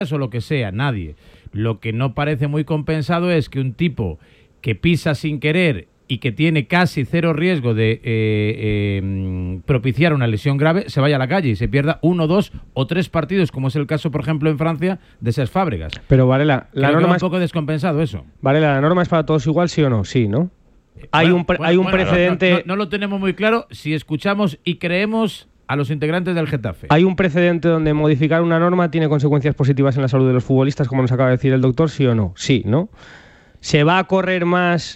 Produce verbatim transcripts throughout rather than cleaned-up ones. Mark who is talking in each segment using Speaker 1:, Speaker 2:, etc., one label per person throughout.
Speaker 1: o lo que sea, nadie. Lo que no parece muy compensado es que un tipo que pisa sin querer y que tiene casi cero riesgo de eh, eh, propiciar una lesión grave, se vaya a la calle y se pierda uno, dos o tres partidos, como es el caso, por ejemplo, en Francia, de Cesc Fábregas.
Speaker 2: Pero Varela, la
Speaker 1: Creo
Speaker 2: norma
Speaker 1: que va
Speaker 2: es
Speaker 1: un poco descompensado eso.
Speaker 2: Varela, ¿la norma es para todos igual, sí o no? Sí, ¿no? Hay
Speaker 1: Bueno,
Speaker 2: un, pre-
Speaker 1: bueno,
Speaker 2: hay un
Speaker 1: bueno,
Speaker 2: precedente...
Speaker 1: No, no, no lo tenemos muy claro si escuchamos y creemos a los integrantes del Getafe.
Speaker 2: ¿Hay un precedente donde modificar una norma tiene consecuencias positivas en la salud de los futbolistas, como nos acaba de decir el doctor, sí o no? Sí, ¿no? ¿Se va a correr más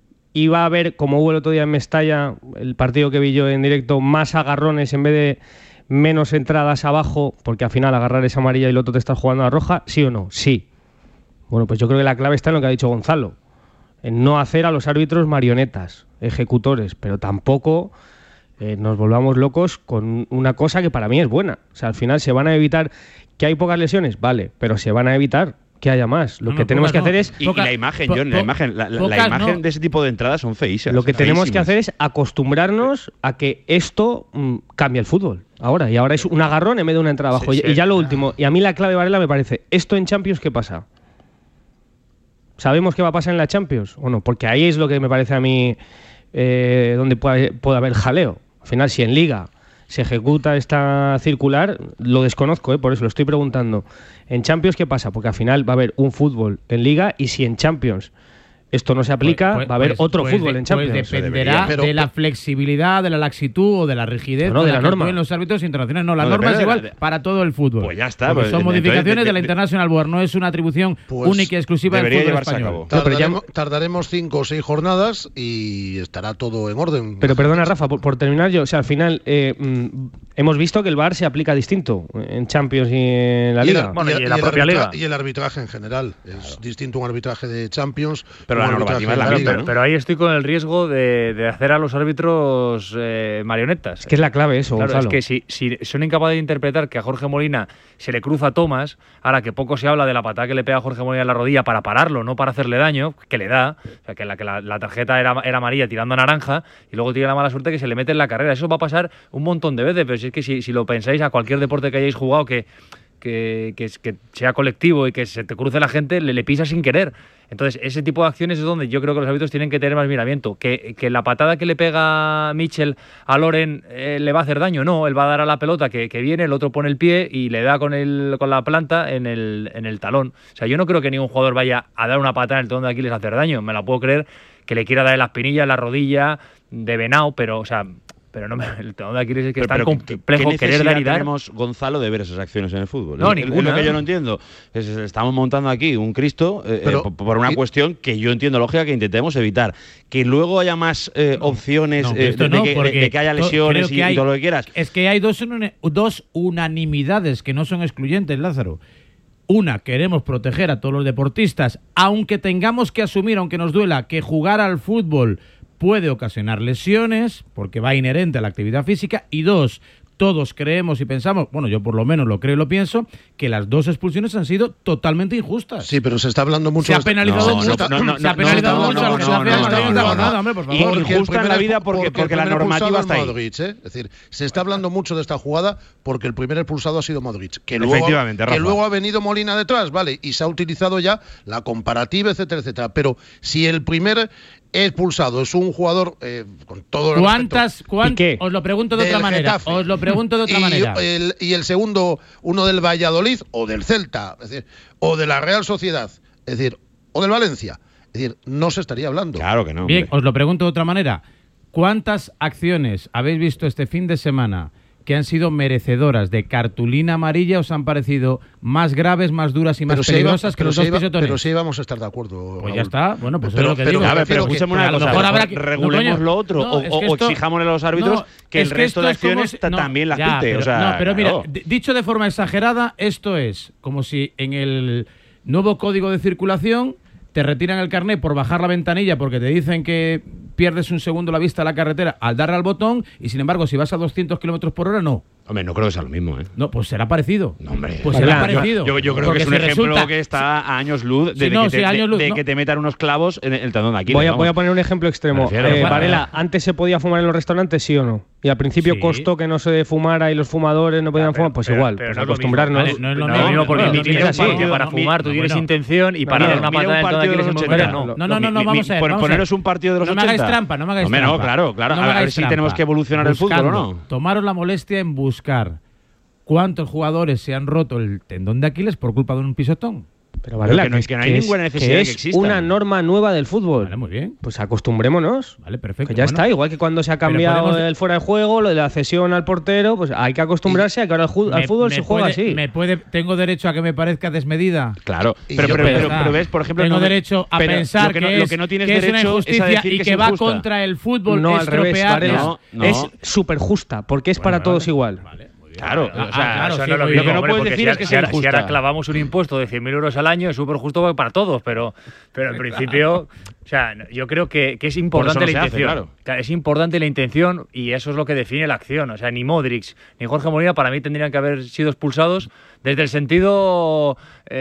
Speaker 2: y va a haber, como hubo el otro día en Mestalla, el partido que vi yo en directo, más agarrones en vez de menos entradas abajo, porque al final agarrar esa amarilla y el otro te está jugando a la roja? ¿Sí o no? Sí. Bueno, pues yo creo que la clave está en lo que ha dicho Gonzalo, en no hacer a los árbitros marionetas, ejecutores, pero tampoco eh, nos volvamos locos con una cosa que para mí es buena. O sea, al final se van a evitar que hay pocas lesiones, vale, pero se van a evitar que haya más. Lo
Speaker 1: No,
Speaker 2: que
Speaker 1: no,
Speaker 2: tenemos que
Speaker 1: pocas
Speaker 2: hacer
Speaker 1: no.
Speaker 2: es...
Speaker 3: Y,
Speaker 1: Poca-
Speaker 3: y la imagen,
Speaker 1: po-
Speaker 3: John, la
Speaker 1: po-
Speaker 3: imagen, la, la- la
Speaker 1: pocas
Speaker 3: imagen
Speaker 1: no.
Speaker 3: de ese tipo de entradas son feísimas.
Speaker 2: Lo que tenemos que
Speaker 3: feísimas.
Speaker 2: hacer es acostumbrarnos a que esto mm, cambie el fútbol. Ahora, y ahora es un agarrón en vez de una entrada abajo.
Speaker 3: Sí,
Speaker 2: y,
Speaker 3: sí.
Speaker 2: y ya lo último, y a mí la clave, Varela, me parece, ¿esto en Champions qué pasa? ¿Sabemos qué va a pasar en la Champions o no? Porque ahí es lo que me parece a mí eh, donde puede, puede haber jaleo. Al final, si en Liga se ejecuta esta circular, lo desconozco, ¿eh? Por eso lo estoy preguntando. ¿En Champions qué pasa? Porque al final va a haber un fútbol en Liga, y si en Champions esto no se aplica,
Speaker 1: Pues-
Speaker 2: va a haber
Speaker 1: pues-
Speaker 2: otro
Speaker 1: pues
Speaker 2: fútbol
Speaker 1: de-
Speaker 2: en Champions.
Speaker 1: Pues dependerá
Speaker 3: debería,
Speaker 4: pero-
Speaker 1: de la flexibilidad, de la laxitud o de la rigidez
Speaker 2: No, no,
Speaker 1: con
Speaker 2: de la
Speaker 1: que
Speaker 2: norma.
Speaker 1: actúen los árbitros internacionales. No, la
Speaker 3: No,
Speaker 1: norma es
Speaker 3: depende de
Speaker 1: igual
Speaker 3: la- de-
Speaker 1: para todo el fútbol.
Speaker 3: Pues ya está,
Speaker 1: Porque
Speaker 3: pues,
Speaker 1: son
Speaker 3: entonces,
Speaker 1: modificaciones
Speaker 3: de-
Speaker 1: de la
Speaker 3: de-
Speaker 1: International Board, no es una atribución
Speaker 4: Pues
Speaker 1: única y exclusiva del
Speaker 3: debería
Speaker 1: fútbol
Speaker 3: llevarse a
Speaker 1: español.
Speaker 3: cabo.
Speaker 2: No, pero ya-
Speaker 4: Tardaremos, tardaremos cinco o seis jornadas y estará todo en orden.
Speaker 2: Pero perdona, Rafa, por, por terminar yo, o sea, al final eh, mm, hemos visto que el V A R se aplica distinto en Champions y en la
Speaker 4: Y el-
Speaker 2: Liga.
Speaker 5: Bueno, y
Speaker 4: el-
Speaker 5: en la
Speaker 4: el
Speaker 5: propia
Speaker 4: arbitra-
Speaker 5: liga.
Speaker 4: Y el arbitraje en general. Es distinto un arbitraje de Champions.
Speaker 3: Pero
Speaker 4: un
Speaker 3: la
Speaker 4: arbitraje
Speaker 3: normativa es la
Speaker 4: de
Speaker 5: Claro,
Speaker 3: misma,
Speaker 5: pero,
Speaker 3: ¿no?
Speaker 5: pero ahí estoy con el riesgo de, de hacer a los árbitros eh, marionetas.
Speaker 2: Es que es la clave eso,
Speaker 5: Claro,
Speaker 2: Gonzalo.
Speaker 5: es que si, si son incapaces de interpretar que a Jorge Molina se le cruza Thomas, ahora que poco se habla de la patada que le pega a Jorge Molina en la rodilla para pararlo, no para hacerle daño, que le da, o sea, que la, que la, la tarjeta era, era amarilla tirando a naranja, y luego tiene la mala suerte que se le mete en la carrera. Eso va a pasar un montón de veces, pero si es que si, si lo pensáis a cualquier deporte que hayáis jugado, que, que, que, que sea colectivo y que se te cruce la gente, le, le pisa sin querer. Entonces, ese tipo de acciones es donde yo creo que los árbitros tienen que tener más miramiento. Que, que la patada que le pega Mitchell a Loren eh, le va a hacer daño, no, él va a dar a la pelota que, que viene, el otro pone el pie y le da con, el, con la planta en el, en el talón. O sea, yo no creo que ningún jugador vaya a dar una patada en el talón de Aquiles a hacer daño. Me la puedo creer que le quiera dar en la espinilla, en la rodilla, de venado, pero, o sea... Pero no me, el talón de Aquiles es que
Speaker 3: Pero-
Speaker 5: es tan
Speaker 3: pero
Speaker 5: complejo
Speaker 3: ¿qué
Speaker 5: querer
Speaker 3: necesidad
Speaker 5: dar y dar.
Speaker 3: tenemos, Gonzalo, de ver esas acciones en el fútbol?
Speaker 5: No,
Speaker 3: Es- es
Speaker 5: ninguna.
Speaker 3: lo que yo no entiendo. Es- es- estamos montando aquí un Cristo eh,
Speaker 4: Pero-
Speaker 3: eh, por, por una
Speaker 4: y-
Speaker 3: cuestión que yo entiendo lógica que intentemos evitar. Que luego haya más eh, opciones
Speaker 1: No,
Speaker 3: eh,
Speaker 1: esto
Speaker 3: de,
Speaker 1: no,
Speaker 3: que, de-
Speaker 1: porque
Speaker 3: de que haya
Speaker 1: to-
Speaker 3: lesiones
Speaker 1: creo
Speaker 3: y,
Speaker 1: que hay-
Speaker 3: y todo lo que quieras.
Speaker 1: Es que hay dos, unani- dos unanimidades que no son excluyentes, Lázaro. Una, queremos proteger a todos los deportistas, aunque tengamos que asumir, aunque nos duela, que jugar al fútbol puede ocasionar lesiones, porque va inherente a la actividad física. Y dos, todos creemos y pensamos, bueno, yo por lo menos lo creo y lo pienso, que las dos expulsiones han sido totalmente injustas.
Speaker 4: Sí, pero se está hablando mucho.
Speaker 1: Se ha
Speaker 4: de-
Speaker 1: penalizado
Speaker 3: No,
Speaker 1: mucho,
Speaker 3: no, no,
Speaker 1: se ha
Speaker 3: no,
Speaker 1: penalizado
Speaker 3: no,
Speaker 1: mucho
Speaker 3: no,
Speaker 1: a los que
Speaker 3: no,
Speaker 1: se
Speaker 3: no,
Speaker 1: hacían
Speaker 3: no,
Speaker 1: la
Speaker 3: no,
Speaker 1: segunda
Speaker 3: no,
Speaker 1: jornada,
Speaker 3: no.
Speaker 1: hombre, por
Speaker 3: Y-
Speaker 1: favor.
Speaker 4: Porque
Speaker 3: injusta
Speaker 4: el
Speaker 3: en la
Speaker 4: primer-
Speaker 3: vida porque- porque
Speaker 4: el
Speaker 3: la
Speaker 4: primer
Speaker 3: normativa
Speaker 4: expulsado
Speaker 3: está
Speaker 4: es
Speaker 3: ahí.
Speaker 4: Modric, ¿eh? Es decir, se está hablando mucho de esta jugada porque el primer expulsado ha sido Modric. Que luego,
Speaker 3: Efectivamente,
Speaker 4: que
Speaker 3: Rafa.
Speaker 4: luego ha venido Molina detrás, ¿vale? Y se ha utilizado ya la comparativa, etcétera, etcétera. Pero si el primer expulsado es un jugador eh, con todo el
Speaker 1: ¿Cuántas?
Speaker 4: respeto,
Speaker 1: cuán-
Speaker 2: ¿Y qué?
Speaker 1: os lo pregunto de
Speaker 4: del
Speaker 1: otra manera.
Speaker 4: Getafe,
Speaker 1: Os lo pregunto de otra
Speaker 4: y
Speaker 1: manera.
Speaker 4: El, y el segundo, uno del Valladolid o del Celta, es decir, o de la Real Sociedad, es decir, o del Valencia. Es decir, no se estaría hablando.
Speaker 3: Claro que no.
Speaker 1: Bien,
Speaker 3: hombre.
Speaker 1: os lo pregunto de otra manera. ¿Cuántas acciones habéis visto este fin de semana que han sido merecedoras de cartulina amarilla os han parecido más graves, más duras y más
Speaker 4: Pero si, iba-
Speaker 1: peligrosas que
Speaker 4: pero,
Speaker 1: los
Speaker 4: si
Speaker 1: dos
Speaker 4: iba-
Speaker 1: pisetones?
Speaker 4: pero si vamos a estar de acuerdo.
Speaker 1: Pues
Speaker 4: Raúl.
Speaker 1: ya está. Bueno, pues
Speaker 4: Pero-
Speaker 1: eso es lo que
Speaker 4: pero-
Speaker 1: digo.
Speaker 3: A ver, pero
Speaker 4: prefiero que-
Speaker 3: escúchame
Speaker 1: a
Speaker 3: una
Speaker 1: lo
Speaker 3: cosa,
Speaker 1: mejor habrá que-
Speaker 3: regulemos
Speaker 1: no, coño,
Speaker 3: lo otro
Speaker 1: no,
Speaker 3: o,
Speaker 1: es que
Speaker 3: o
Speaker 1: esto-
Speaker 3: exijámosle a los árbitros
Speaker 1: no,
Speaker 3: que
Speaker 1: es
Speaker 3: el
Speaker 1: que
Speaker 3: resto
Speaker 1: esto
Speaker 3: de
Speaker 1: es como
Speaker 3: acciones
Speaker 1: si-
Speaker 3: ta-
Speaker 1: no,
Speaker 3: también las
Speaker 1: ya,
Speaker 3: quite.
Speaker 1: pero,
Speaker 3: o sea,
Speaker 1: no, pero mira,
Speaker 3: claro.
Speaker 1: d- dicho de forma exagerada, esto es como si en el nuevo código de circulación te retiran el carnet por bajar la ventanilla porque te dicen que pierdes un segundo la vista a la carretera al darle al botón y sin embargo si vas a doscientos kilómetros por hora no.
Speaker 3: Hombre, no creo que sea lo mismo, ¿eh?
Speaker 1: No, pues será parecido.
Speaker 3: No, hombre.
Speaker 1: Pues
Speaker 3: Vale,
Speaker 1: será
Speaker 3: yo-
Speaker 1: parecido.
Speaker 3: Yo, yo creo
Speaker 1: Porque
Speaker 3: que es un
Speaker 1: si
Speaker 3: ejemplo
Speaker 1: resulta-
Speaker 3: que está a años luz de,
Speaker 1: Sí,
Speaker 3: de
Speaker 1: no,
Speaker 3: que, te,
Speaker 1: sí, años
Speaker 3: de-
Speaker 1: luz,
Speaker 3: de
Speaker 1: no.
Speaker 3: que te metan unos clavos en el tendón de Aquiles.
Speaker 2: Voy a,
Speaker 3: vamos.
Speaker 2: voy a poner un ejemplo extremo.
Speaker 3: Me refiero,
Speaker 2: Eh,
Speaker 3: vale,
Speaker 2: Varela,
Speaker 3: vale.
Speaker 2: ¿antes se podía fumar en los restaurantes, sí o no? Y al principio
Speaker 1: Sí.
Speaker 2: costó que no se fumara y los fumadores no podían
Speaker 5: Ya, pero-
Speaker 2: fumar. Pues
Speaker 5: pero-
Speaker 2: igual,
Speaker 5: pero
Speaker 2: pues
Speaker 5: no es lo
Speaker 2: acostumbrarnos.
Speaker 1: mismo, vale, no es lo
Speaker 5: No,
Speaker 1: mismo,
Speaker 5: mismo porque
Speaker 1: no,
Speaker 5: ni
Speaker 1: no,
Speaker 5: tienes
Speaker 1: no,
Speaker 5: un partido
Speaker 1: no,
Speaker 5: para
Speaker 1: no,
Speaker 5: fumar, tú
Speaker 1: no,
Speaker 5: tienes
Speaker 1: bueno.
Speaker 5: intención y para
Speaker 2: Mira,
Speaker 5: dar una
Speaker 3: mira un
Speaker 5: patada en
Speaker 3: partido de
Speaker 5: toda
Speaker 3: los
Speaker 5: Aquiles
Speaker 3: ochenta.
Speaker 5: no.
Speaker 1: No, no, no, no,
Speaker 3: Mi-
Speaker 1: vamos
Speaker 3: mi-
Speaker 1: a ver,
Speaker 3: pon-
Speaker 1: vamos a ver.
Speaker 3: Poneros un partido de los
Speaker 1: No me
Speaker 3: ochenta.
Speaker 1: hagáis trampa, no me hagáis
Speaker 3: Hombre,
Speaker 1: trampa.
Speaker 3: no, claro, claro.
Speaker 1: No
Speaker 3: a
Speaker 1: me
Speaker 3: ver
Speaker 1: hagáis
Speaker 3: si
Speaker 1: trampa.
Speaker 3: tenemos que evolucionar el fútbol, ¿o
Speaker 1: Buscando,
Speaker 3: no?
Speaker 1: Tomaros la molestia en buscar cuántos jugadores se han roto el tendón de Aquiles por culpa de un pisotón.
Speaker 2: Pero Varela,
Speaker 3: que no- que no hay
Speaker 2: es-
Speaker 3: ninguna necesidad
Speaker 2: que
Speaker 3: de
Speaker 2: es
Speaker 3: que existan.
Speaker 2: una norma nueva del fútbol.
Speaker 1: Vale, muy bien.
Speaker 2: Pues acostumbrémonos.
Speaker 1: Vale, perfecto.
Speaker 2: Que ya
Speaker 1: Bueno,
Speaker 2: está, igual que cuando se ha
Speaker 1: pero
Speaker 2: cambiado
Speaker 1: podemos-
Speaker 2: el fuera de juego, lo de la cesión al portero, pues hay que acostumbrarse a que ahora el, ju- al
Speaker 1: me-
Speaker 2: fútbol
Speaker 1: me
Speaker 2: se juega
Speaker 1: puede-
Speaker 2: así.
Speaker 1: Me puede, tengo derecho a que me parezca desmedida.
Speaker 3: Claro.
Speaker 4: Y
Speaker 3: Pero,
Speaker 4: yo
Speaker 3: pero,
Speaker 4: creo
Speaker 3: pero,
Speaker 1: que
Speaker 3: pero
Speaker 1: está.
Speaker 3: ves, por ejemplo...
Speaker 1: Tengo
Speaker 3: no me-
Speaker 1: derecho a
Speaker 3: pero
Speaker 1: pensar
Speaker 3: lo que, no,
Speaker 1: que,
Speaker 3: lo
Speaker 1: es,
Speaker 3: que no tienes
Speaker 1: que es una
Speaker 3: derecho es a
Speaker 1: injusticia
Speaker 3: decir
Speaker 1: y
Speaker 3: que,
Speaker 1: que
Speaker 3: es
Speaker 1: va
Speaker 3: injusta.
Speaker 1: contra el fútbol
Speaker 2: No, al revés,
Speaker 1: estropear.
Speaker 2: Varela.
Speaker 3: No, no.
Speaker 2: Es súper justa, porque es
Speaker 1: Bueno,
Speaker 2: para
Speaker 1: vale.
Speaker 2: todos igual.
Speaker 1: Vale, muy bien.
Speaker 3: Claro,
Speaker 1: Ah,
Speaker 3: o sea,
Speaker 1: claro,
Speaker 5: eso
Speaker 1: sí,
Speaker 5: no es lo
Speaker 1: muy
Speaker 5: mismo,
Speaker 1: bien.
Speaker 3: no
Speaker 5: hombre,
Speaker 3: puedes
Speaker 5: porque
Speaker 3: decir
Speaker 5: si
Speaker 3: es que
Speaker 5: ahora-
Speaker 3: sea
Speaker 5: si ahora- si
Speaker 3: injusta.
Speaker 5: ahora clavamos un impuesto de cien mil euros al año, es súper justo para todos, pero, pero en principio, o sea, yo creo que, que es importante
Speaker 3: no
Speaker 5: la
Speaker 3: se hace,
Speaker 5: intención.
Speaker 3: claro.
Speaker 5: Es importante la intención y eso es lo que define la acción. O sea, ni Modric ni Jorge Molina para mí tendrían que haber sido expulsados desde el sentido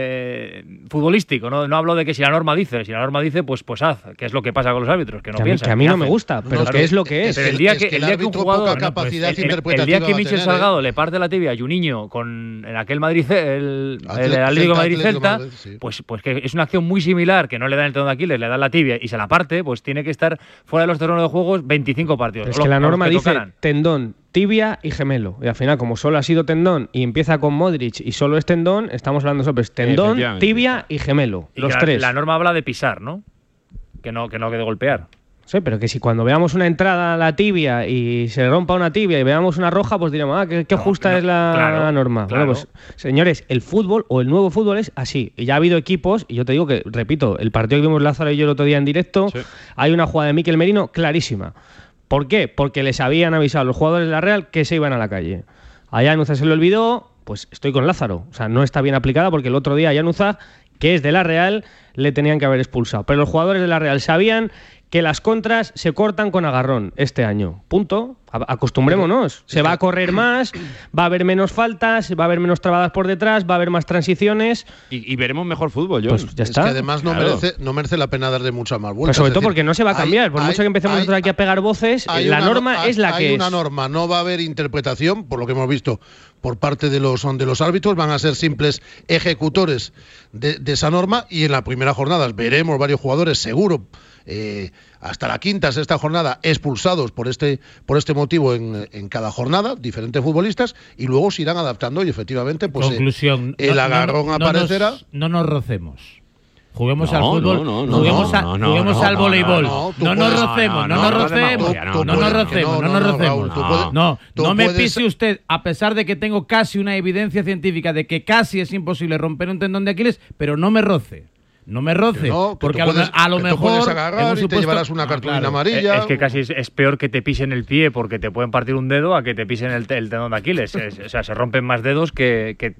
Speaker 5: eh, futbolístico. ¿no? No hablo de que si la norma dice, si la norma dice, pues, pues haz, que es lo que pasa con los árbitros, que no
Speaker 2: Que a mí,
Speaker 5: piensan.
Speaker 2: que a mí
Speaker 5: que
Speaker 2: no me
Speaker 5: hacen.
Speaker 2: gusta, pero
Speaker 4: No,
Speaker 2: que es lo que es.
Speaker 5: Pero el día
Speaker 4: Es
Speaker 5: que,
Speaker 4: que
Speaker 5: el
Speaker 4: el
Speaker 5: día que un
Speaker 4: árbitro
Speaker 5: jugador.
Speaker 4: poca
Speaker 5: no, pues,
Speaker 4: capacidad
Speaker 5: el- el-
Speaker 4: interpretativa
Speaker 5: el día que
Speaker 4: va a
Speaker 5: Michel
Speaker 4: tener, ¿eh?
Speaker 5: Salgado le parte la tibia a Juninho con en aquel Madrid, el, el
Speaker 4: Atlético-
Speaker 5: Atlético
Speaker 4: Celta,
Speaker 5: Madrid-Celta,
Speaker 4: Atlético Madrid, sí.
Speaker 5: pues, pues que es una acción muy similar, que no le dan el tendón de Aquiles, le dan la tibia y se la parte, pues tiene que estar fuera de los terrenos de juegos veinticinco partidos.
Speaker 2: Pero es
Speaker 5: o
Speaker 2: que
Speaker 5: los-
Speaker 2: la
Speaker 5: o los
Speaker 2: norma
Speaker 5: que
Speaker 2: dice
Speaker 5: tocaran.
Speaker 2: tendón, tibia y gemelo. Y al final, como solo ha sido tendón y empieza con Modric y solo es tendón, estamos hablando sobre tendón,
Speaker 3: Efectivamente.
Speaker 2: tibia y gemelo.
Speaker 5: Y
Speaker 2: los
Speaker 5: que la-
Speaker 2: tres.
Speaker 5: La norma habla de pisar, ¿no? Que no, que no que de golpear.
Speaker 2: Sí, pero que si cuando veamos una entrada a la tibia y se rompa una tibia y veamos una roja, pues diremos, ah, qué, qué
Speaker 5: No,
Speaker 2: justa
Speaker 5: no,
Speaker 2: es la
Speaker 5: claro,
Speaker 2: norma.
Speaker 5: claro.
Speaker 2: Bueno, pues, señores, el fútbol o el nuevo fútbol es así. Y ya ha habido equipos, y yo te digo que, repito, el partido que vimos Lázaro y yo el otro día en directo,
Speaker 3: Sí.
Speaker 2: hay una jugada de Mikel Merino clarísima. ¿Por qué? Porque les habían avisado a los jugadores de la Real que se iban a la calle. A Llanuza se le olvidó, pues estoy con Lázaro. O sea, no está bien aplicada porque el otro día a Llanuza, que es de la Real, le tenían que haber expulsado. Pero los jugadores de la Real sabían que las contras se cortan con agarrón este año. Punto. A- Acostumbrémonos. Se va a correr más, va a haber menos faltas, va a haber menos trabadas por detrás, va a haber más transiciones.
Speaker 3: Y, y veremos mejor fútbol, yo.
Speaker 2: Pues ya
Speaker 4: Es
Speaker 2: está.
Speaker 4: que además no,
Speaker 3: Claro.
Speaker 4: merece, no merece la pena darle muchas más
Speaker 2: Pero
Speaker 4: vueltas.
Speaker 2: sobre
Speaker 4: es
Speaker 2: todo
Speaker 4: decir,
Speaker 2: porque no se va a
Speaker 4: hay-
Speaker 2: cambiar. Por
Speaker 4: hay-
Speaker 2: mucho que empecemos
Speaker 4: hay-
Speaker 2: nosotros aquí a pegar voces,
Speaker 4: hay
Speaker 2: la
Speaker 4: una
Speaker 2: norma
Speaker 4: no- hay-
Speaker 2: es la que
Speaker 4: hay
Speaker 2: es.
Speaker 4: una norma, no va a haber interpretación, por lo que hemos visto por parte de los, de los árbitros, van a ser simples ejecutores de, de esa norma y en la primera jornada veremos varios jugadores, seguro, eh, hasta la quinta, sexta jornada, expulsados por este, por este motivo en, en cada jornada, diferentes futbolistas, y luego se irán adaptando y efectivamente, pues eh,
Speaker 1: Conclusión.
Speaker 4: el
Speaker 1: no-
Speaker 4: agarrón
Speaker 1: no- no
Speaker 4: aparecerá.
Speaker 1: nos- No nos rocemos. Juguemos
Speaker 3: No,
Speaker 1: al fútbol,
Speaker 3: no, no,
Speaker 1: juguemos,
Speaker 3: no,
Speaker 1: a-
Speaker 3: no, no,
Speaker 1: juguemos
Speaker 3: no,
Speaker 1: al
Speaker 3: no,
Speaker 1: voleibol.
Speaker 4: no,
Speaker 1: No,
Speaker 4: tú
Speaker 1: nos
Speaker 4: puedes-
Speaker 1: rocemos,
Speaker 3: no,
Speaker 1: no,
Speaker 3: no,
Speaker 1: nos
Speaker 3: no,
Speaker 1: rocemos.
Speaker 3: demagogia,
Speaker 1: No,
Speaker 3: no,
Speaker 1: no
Speaker 3: tú
Speaker 1: nos
Speaker 3: puedes-
Speaker 1: rocemos,
Speaker 4: no,
Speaker 1: no
Speaker 4: no,
Speaker 1: nos
Speaker 4: no,
Speaker 1: rocemos.
Speaker 4: Raúl, tú puedes-
Speaker 1: No,
Speaker 4: tú
Speaker 1: no me
Speaker 4: puedes
Speaker 1: pise
Speaker 4: ser-
Speaker 1: usted, a pesar de que tengo casi una evidencia científica de que casi es imposible romper un tendón de Aquiles, pero no me roce. No me roce,
Speaker 4: Que no, que
Speaker 1: porque
Speaker 4: tú
Speaker 1: a lo,
Speaker 4: puedes-
Speaker 1: me- a lo
Speaker 4: que tú
Speaker 1: mejor
Speaker 4: puedes
Speaker 1: en
Speaker 4: agarrar
Speaker 1: un
Speaker 4: y te
Speaker 1: supuesto-
Speaker 4: llevarás una
Speaker 1: Ah,
Speaker 4: cartulina
Speaker 1: claro.
Speaker 4: amarilla.
Speaker 5: Es que casi es, es peor que te pisen el pie porque te pueden partir un dedo a que te pisen el, te- el tendón de Aquiles. Es- o sea, se rompen más dedos que, que,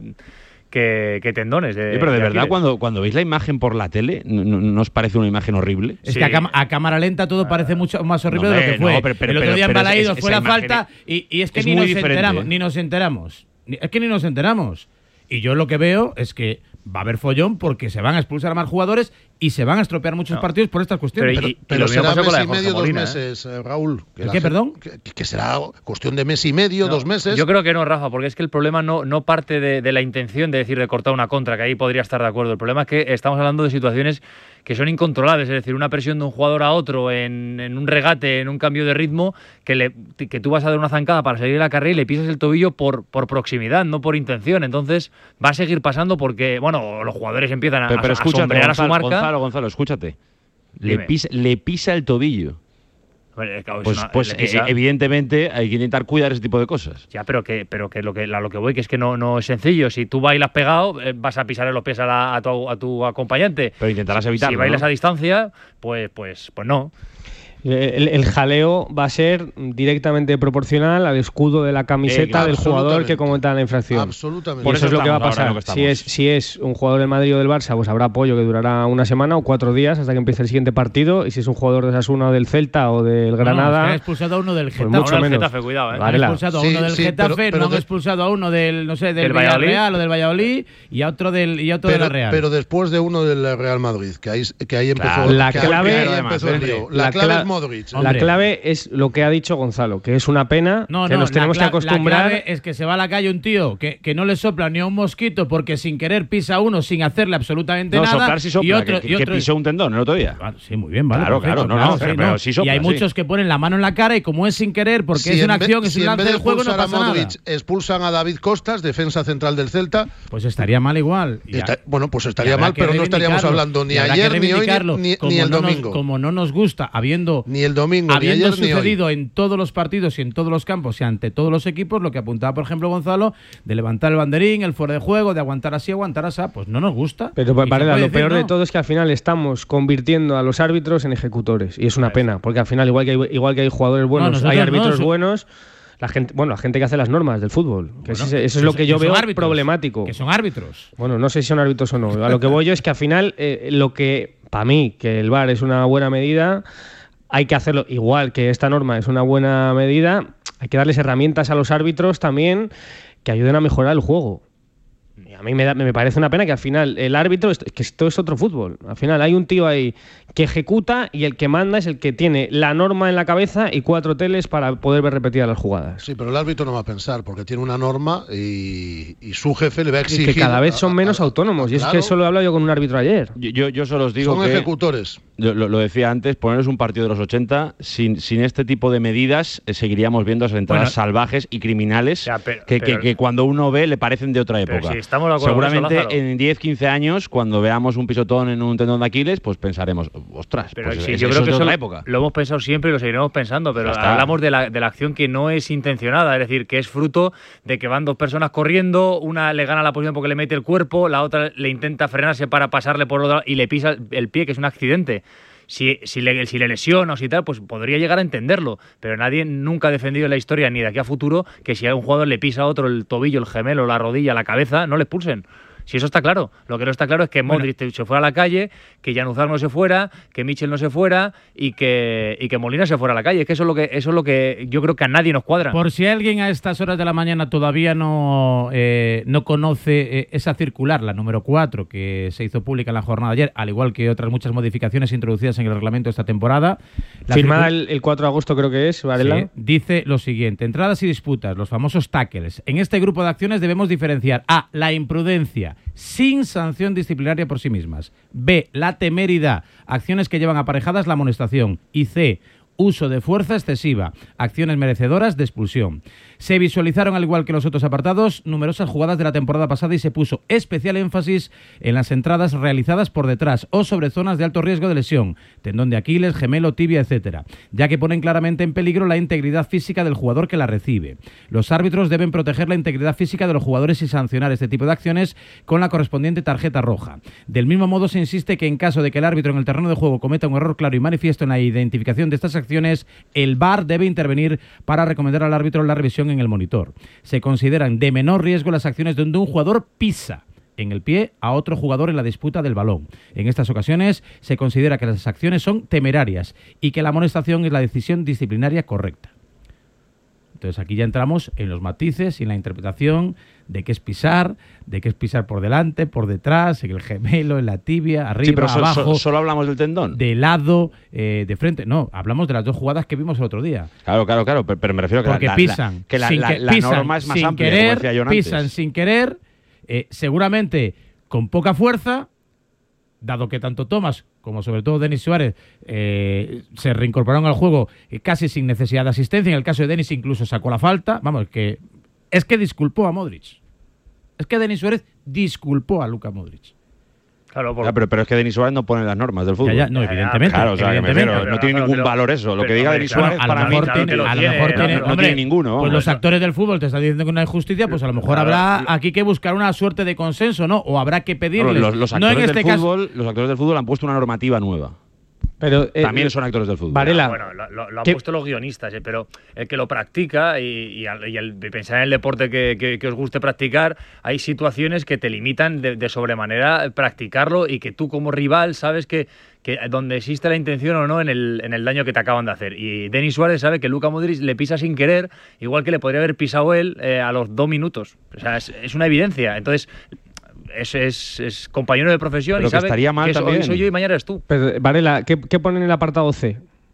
Speaker 5: que, que tendones. De,
Speaker 3: Sí, pero de,
Speaker 5: de
Speaker 3: verdad,
Speaker 5: Aquiles.
Speaker 3: cuando, cuando veis la imagen por la tele, ¿no, no- no os parece una imagen horrible?
Speaker 1: Es
Speaker 5: Sí.
Speaker 1: que a, cam- a cámara lenta todo parece mucho más horrible
Speaker 3: No,
Speaker 1: de lo que
Speaker 3: hombre,
Speaker 1: fue.
Speaker 3: no, pero- pero-
Speaker 1: el otro
Speaker 3: pero-
Speaker 1: día en
Speaker 3: pero
Speaker 1: Balaídos
Speaker 3: esa-
Speaker 1: fue
Speaker 3: esa
Speaker 1: la
Speaker 3: imagen
Speaker 1: falta y, y es que
Speaker 3: es
Speaker 1: ni
Speaker 3: muy
Speaker 1: nos
Speaker 3: diferente,
Speaker 1: enteramos,
Speaker 3: ¿eh?
Speaker 1: ni nos enteramos. Ni- Es que ni nos enteramos. Y yo lo que veo es que va a haber follón porque se van a expulsar a más jugadores y se van a estropear muchos
Speaker 5: No.
Speaker 1: partidos por estas cuestiones.
Speaker 5: Pero
Speaker 4: Pero,
Speaker 5: y-
Speaker 4: pero
Speaker 5: lo mismo
Speaker 4: será
Speaker 5: pasó con la
Speaker 4: mes
Speaker 5: de
Speaker 4: y medio,
Speaker 5: Jorge Molina,
Speaker 4: dos meses, eh, Raúl. Que
Speaker 1: ¿El
Speaker 4: la
Speaker 1: qué,
Speaker 4: gente-
Speaker 1: perdón?
Speaker 4: Que, que será cuestión de mes y medio,
Speaker 5: No,
Speaker 4: dos meses.
Speaker 5: Yo creo que no, Rafa, porque es que el problema no, no parte de, de la intención de decir de cortar una contra, que ahí podría estar de acuerdo. El problema es que estamos hablando de situaciones que son incontrolables, es decir, una presión de un jugador a otro en, en un regate, en un cambio de ritmo, que, le, que tú vas a dar una zancada para salir de la carrera y le pisas el tobillo por, por proximidad, no por intención. Entonces va a seguir pasando porque, bueno, los jugadores empiezan a,
Speaker 3: Pero, pero
Speaker 5: a
Speaker 3: escúchate,
Speaker 5: sombrear a su
Speaker 3: Gonzalo,
Speaker 5: marca.
Speaker 3: Gonzalo, Gonzalo, escúchate. Le
Speaker 5: Dime.
Speaker 3: pisa, le pisa el tobillo.
Speaker 5: Hombre, claro, es
Speaker 3: Pues,
Speaker 5: una-
Speaker 3: pues
Speaker 5: le pisa-
Speaker 3: eh, evidentemente hay que intentar cuidar ese tipo de cosas.
Speaker 5: Ya, pero que, pero que lo que a lo que voy que es que no, no es sencillo. Si tú bailas pegado, eh, vas a pisarle los pies a, la- a tu, a tu acompañante.
Speaker 3: Pero intentarás evitarlo,
Speaker 5: Si bailas
Speaker 3: ¿no?
Speaker 5: a distancia, pues, pues, pues no.
Speaker 2: El, el jaleo va a ser directamente proporcional al escudo de la camiseta
Speaker 4: Eh,
Speaker 2: del jugador que
Speaker 4: absolutamente.
Speaker 2: cometa la infracción.
Speaker 4: Absolutamente.
Speaker 2: Y
Speaker 3: Por
Speaker 2: eso
Speaker 3: eso
Speaker 2: es lo que va a
Speaker 3: estamos ahora en
Speaker 2: pasar.
Speaker 3: lo que
Speaker 2: Si
Speaker 3: estamos.
Speaker 2: es, si es un jugador del Madrid o del Barça, pues habrá apoyo que durará una semana o cuatro días hasta que empiece el siguiente partido. Y si es un jugador de Osasuna o del Celta o del
Speaker 1: No,
Speaker 2: Granada,
Speaker 1: es que han expulsado a uno del
Speaker 2: pues
Speaker 1: Getafe.
Speaker 2: mucho
Speaker 5: Ahora el
Speaker 2: menos.
Speaker 5: Getafe, cuidado, ¿eh?
Speaker 2: Vale.
Speaker 1: Han
Speaker 2: Varela.
Speaker 1: expulsado a
Speaker 4: Sí,
Speaker 1: uno del
Speaker 4: sí,
Speaker 1: Getafe,
Speaker 4: pero- pero
Speaker 1: no han
Speaker 4: de-
Speaker 1: expulsado a uno del, no sé, del
Speaker 5: ¿Del Valladolid?
Speaker 1: Villarreal o del Valladolid y a otro del y a otro de
Speaker 4: Pero,
Speaker 1: la Real.
Speaker 4: pero después de uno del Real Madrid, que ahí, que ahí empezó,
Speaker 3: Claro,
Speaker 2: la
Speaker 4: que ahí-
Speaker 2: clave-
Speaker 4: que ahí
Speaker 3: además,
Speaker 4: empezó el
Speaker 3: ¿eh?
Speaker 4: lío. La,
Speaker 2: La
Speaker 4: clave
Speaker 2: cla-
Speaker 4: es Modric.
Speaker 2: la
Speaker 1: Hombre.
Speaker 2: clave es lo que ha dicho Gonzalo, que es una pena
Speaker 1: No,
Speaker 2: que
Speaker 1: no,
Speaker 2: nos
Speaker 1: la
Speaker 2: tenemos que
Speaker 1: cla-
Speaker 2: acostumbrar.
Speaker 1: La clave es que se va a la calle un tío que, que no le sopla ni a un mosquito porque sin querer pisa a uno sin hacerle absolutamente
Speaker 3: No,
Speaker 1: nada.
Speaker 3: soplar sí
Speaker 1: y
Speaker 3: sopla,
Speaker 1: otro,
Speaker 3: que,
Speaker 1: y
Speaker 3: que
Speaker 1: otro-
Speaker 3: pisó un tendón el otro día.
Speaker 1: Claro, sí, muy bien, vale.
Speaker 3: Claro,
Speaker 1: perfecto,
Speaker 3: claro, no, no,
Speaker 1: sí,
Speaker 3: pero sí sopla,
Speaker 1: y hay
Speaker 3: sí.
Speaker 1: muchos que ponen la mano en la cara y como es sin querer, porque
Speaker 4: Si
Speaker 1: es una
Speaker 4: en vez-
Speaker 1: acción, es
Speaker 4: si
Speaker 1: un
Speaker 4: en
Speaker 1: lance
Speaker 4: vez de
Speaker 1: del juego, no
Speaker 4: expulsar
Speaker 1: pasa
Speaker 4: a
Speaker 1: nada.
Speaker 4: Modric, expulsan a David Costas, defensa central del Celta.
Speaker 1: Pues estaría mal igual. Y
Speaker 4: Está-
Speaker 1: a-
Speaker 4: bueno, pues
Speaker 1: y
Speaker 4: estaría
Speaker 1: habrá
Speaker 4: mal,
Speaker 1: que
Speaker 4: pero no estaríamos
Speaker 1: reivindicarlo.
Speaker 4: hablando ni
Speaker 1: Y habrá que
Speaker 4: ayer, ni hoy, ni,
Speaker 1: reivindicarlo.
Speaker 4: ni-
Speaker 1: Como
Speaker 4: ni el
Speaker 1: no nos-
Speaker 4: domingo.
Speaker 1: como no nos gusta, habiendo
Speaker 4: Ni el domingo,
Speaker 1: habiendo
Speaker 4: ni ayer, ni hoy.
Speaker 1: sucedido en todos los partidos y en todos los campos y ante todos los equipos, lo que apuntaba, por ejemplo, Gonzalo, de levantar el banderín, el fuera de juego, de aguantar así, aguantar así, pues no nos gusta.
Speaker 2: Pero
Speaker 1: Y se
Speaker 2: Varela,
Speaker 1: puede
Speaker 2: lo
Speaker 1: decir,
Speaker 2: peor de
Speaker 1: no.
Speaker 2: todo es que al final estamos convirtiendo a los árbitros en ejecutores. Y es una pena, porque al final, igual que hay, igual que hay jugadores buenos,
Speaker 1: nosotros
Speaker 2: hay
Speaker 1: no,
Speaker 2: árbitros
Speaker 1: so-
Speaker 2: buenos. La gente, bueno, la gente que hace las normas del fútbol. Que
Speaker 1: Bueno,
Speaker 2: eso es- eso es lo que yo
Speaker 1: son
Speaker 2: veo
Speaker 1: árbitros,
Speaker 2: problemático.
Speaker 1: Que son árbitros.
Speaker 2: Bueno, no sé si son árbitros o no. A lo que voy yo es que al final, eh, lo que, para mí, que el V A R es una buena medida, hay que hacerlo igual que esta norma es una buena medida, hay que darles herramientas a los árbitros también que ayuden a mejorar el juego. Y a mí me, da- me parece una pena que al final el árbitro, esto- que esto es otro fútbol. Al final hay un tío ahí que ejecuta y el que manda es el que tiene la norma en la cabeza y cuatro teles para poder ver repetidas las jugadas.
Speaker 4: Sí, pero el árbitro no va a pensar, porque tiene una norma y, y su jefe le va a
Speaker 2: Y
Speaker 4: exigir.
Speaker 2: que cada vez son
Speaker 4: a-
Speaker 2: menos
Speaker 4: a-
Speaker 2: autónomos. Y es
Speaker 4: claro,
Speaker 2: que eso lo he hablado yo con un árbitro ayer.
Speaker 3: Yo, yo, yo solo os digo
Speaker 4: son
Speaker 3: que,
Speaker 4: ejecutores.
Speaker 3: yo lo, lo decía antes, poneros un partido de los ochenta, sin, sin este tipo de medidas eh, seguiríamos viendo esas entradas
Speaker 5: Bueno,
Speaker 3: salvajes y criminales
Speaker 5: ya, pero-
Speaker 3: que, que-
Speaker 5: pero-
Speaker 3: que cuando uno ve le parecen de otra
Speaker 5: Pero
Speaker 3: época.
Speaker 5: si estamos de acuerdo con eso,
Speaker 3: Seguramente
Speaker 5: Lázaro.
Speaker 3: en diez, quince años, cuando veamos un pisotón en un tendón de Aquiles, pues pensaremos, ostras,
Speaker 5: Pero
Speaker 3: pues
Speaker 5: sí,
Speaker 3: es-
Speaker 5: yo
Speaker 3: eso
Speaker 5: creo
Speaker 3: es
Speaker 5: que
Speaker 3: de
Speaker 5: eso
Speaker 3: otra
Speaker 5: lo,
Speaker 3: época.
Speaker 5: lo hemos pensado siempre y lo seguiremos pensando, pero
Speaker 3: Ya está.
Speaker 5: hablamos de la, de la acción que no es intencionada, es decir, que es fruto de que van dos personas corriendo, una le gana la posición porque le mete el cuerpo, la otra le intenta frenarse para pasarle por el otro lado y le pisa el pie, que es un accidente. Si, si, le, si le lesiona o si tal, pues podría llegar a entenderlo, pero nadie nunca ha defendido en la historia, ni de aquí a futuro, que si a un jugador le pisa a otro el tobillo, el gemelo, la rodilla, la cabeza, no le expulsen. Si eso está claro. Lo que no está claro es que Modric se fuera a la calle, que Januzaj no se fuera, que Michel no se fuera y que, y que Molina se fuera a la calle. Es que eso es lo que eso es lo que yo creo que a nadie nos cuadra.
Speaker 1: Por si alguien a estas horas de la mañana todavía no, eh, no conoce eh, esa circular, la número cuatro, que se hizo pública en la jornada de ayer, al igual que otras muchas modificaciones introducidas en el reglamento esta temporada. La
Speaker 2: Firmada
Speaker 1: circu-
Speaker 2: el, el cuatro de agosto creo que es, Varela.
Speaker 1: Sí, dice lo siguiente: entradas y disputas, los famosos tackles. En este grupo de acciones debemos diferenciar A, la imprudencia sin sanción disciplinaria por sí mismas, B, la temeridad, acciones que llevan aparejadas la amonestación, y C, uso de fuerza excesiva, acciones merecedoras de expulsión. Se visualizaron, al igual que los otros apartados, numerosas jugadas de la temporada pasada y se puso especial énfasis en las entradas realizadas por detrás o sobre zonas de alto riesgo de lesión, tendón de Aquiles, gemelo, tibia, etcétera, ya que ponen claramente en peligro la integridad física del jugador que la recibe. Los árbitros deben proteger la integridad física de los jugadores y sancionar este tipo de acciones con la correspondiente tarjeta roja. Del mismo modo, se insiste que en caso de que el árbitro en el terreno de juego cometa un error claro y manifiesto en la identificación de estas acciones, el V A R debe intervenir para recomendar al árbitro la revisión en el monitor. Se consideran de menor riesgo las acciones donde un jugador pisa en el pie a otro jugador en la disputa del balón. En estas ocasiones se considera que las acciones son temerarias y que la amonestación es la decisión disciplinaria correcta. Entonces aquí ya entramos en los matices y en la interpretación de qué es pisar, de qué es pisar por delante, por detrás, en el gemelo, en la tibia, arriba,
Speaker 3: Sí, pero so-
Speaker 1: abajo,
Speaker 3: so- solo hablamos del tendón.
Speaker 1: de lado, eh, de frente. No, hablamos de las dos jugadas que vimos el otro día.
Speaker 3: Claro, claro, claro, pero, pero me refiero a que
Speaker 1: Porque
Speaker 3: la, la-
Speaker 1: pisan,
Speaker 3: la- que la,
Speaker 1: sin
Speaker 3: la-
Speaker 1: que-
Speaker 3: la
Speaker 1: pisan
Speaker 3: norma es más
Speaker 1: sin
Speaker 3: amplia,
Speaker 1: querer,
Speaker 3: como decía John antes.
Speaker 1: pisan sin querer, eh, seguramente con poca fuerza, dado que tanto Thomas como sobre todo Denis Suárez eh, se reincorporaron al juego eh, casi sin necesidad de asistencia. En el caso de Denis incluso sacó la falta. Vamos, que es que disculpó a Modric. Es que Denis Suárez disculpó a Luka Modric.
Speaker 5: Claro, por-
Speaker 3: Ya, pero, pero es que Denis Suárez no pone las normas del fútbol.
Speaker 1: Ya, ya, no,
Speaker 5: Ya, ya,
Speaker 1: evidentemente.
Speaker 3: Claro, o sea, que me
Speaker 1: evidentemente.
Speaker 3: refiero, no tiene
Speaker 5: Pero,
Speaker 3: ningún
Speaker 5: pero-
Speaker 3: valor eso. Lo que
Speaker 5: pero,
Speaker 3: diga
Speaker 5: hombre,
Speaker 3: Denis
Speaker 5: claro,
Speaker 3: Suárez
Speaker 1: a lo
Speaker 3: para mí
Speaker 1: mejor
Speaker 5: claro
Speaker 1: tiene,
Speaker 5: que lo
Speaker 1: a lo
Speaker 5: tiene,
Speaker 1: mejor
Speaker 5: claro,
Speaker 1: tiene-
Speaker 5: no
Speaker 3: no
Speaker 1: hombre,
Speaker 3: tiene ninguno.
Speaker 1: Pues
Speaker 3: hombre.
Speaker 1: los actores del fútbol te están diciendo que no hay justicia, pues a lo mejor
Speaker 5: Claro,
Speaker 1: habrá
Speaker 5: lo-
Speaker 1: aquí que buscar una suerte de consenso, ¿no? O habrá que
Speaker 3: No,
Speaker 1: pedirles.
Speaker 3: los, los
Speaker 1: no
Speaker 3: actores
Speaker 1: en este
Speaker 3: del
Speaker 1: caso.
Speaker 3: fútbol, los actores del fútbol han puesto una normativa nueva.
Speaker 2: Pero, eh,
Speaker 3: También son actores del fútbol.
Speaker 2: Varela,
Speaker 5: Bueno, lo, lo- lo han
Speaker 2: ¿qué-
Speaker 5: puesto los guionistas, eh, pero el que lo practica y, y, al- y el y pensar en el deporte que, que- que os guste practicar, hay situaciones que te limitan de, de sobremanera practicarlo y que tú como rival sabes que, que donde existe la intención o no en el, en el daño que te acaban de hacer. Y Denis Suárez sabe que Luka Modric le pisa sin querer, igual que le podría haber pisado él eh, a los dos minutos. O sea, es, es una evidencia. Entonces, es, es, es compañero de profesión
Speaker 3: Pero
Speaker 5: y
Speaker 3: que
Speaker 5: sabe
Speaker 3: estaría mal
Speaker 5: que eso- hoy
Speaker 3: también.
Speaker 5: soy yo y mañana eres tú.
Speaker 2: pero, Varela, ¿qué, ¿qué pone en el apartado C?